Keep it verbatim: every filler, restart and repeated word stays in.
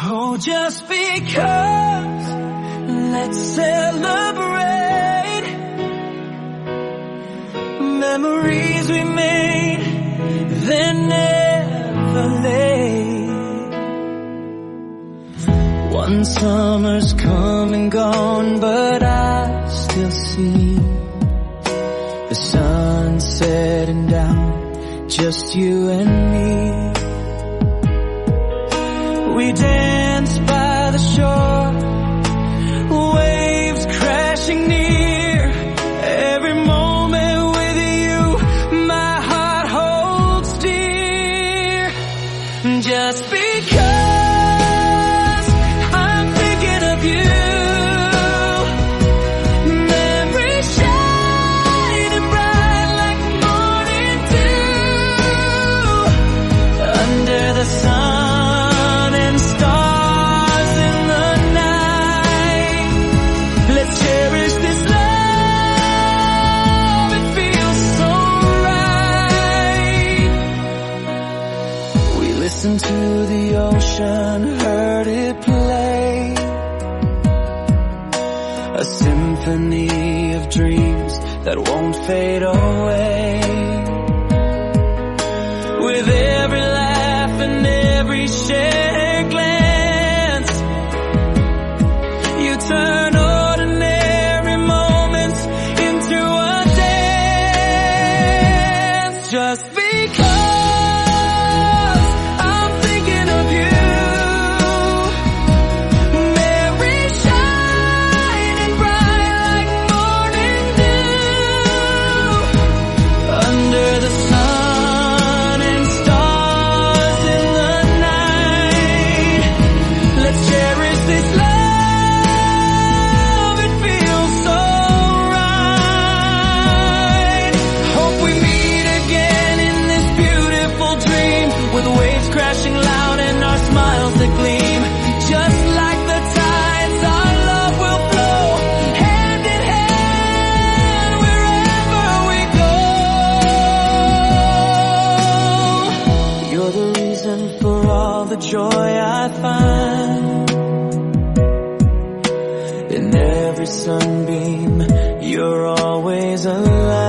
Oh, just because, let's celebrate memories we made, they're never late. One summer's come and gone, but I still see the sun setting down, just you and me. We danced by the shore, waves crashing near. Every moment with you, my heart holds dear. Just because I'm thinking of you, memories shining bright like morning dew under the sun. Listened to the ocean, heard it play, a symphony of dreams that won't fade away. With every laugh and every shared glance, you turn ordinary moments into a dance. Just because crashing loud and our smiles that gleam, just like the tides, our love will flow hand in hand wherever we go. You're the reason for all the joy I find. In every sunbeam, you're always alive.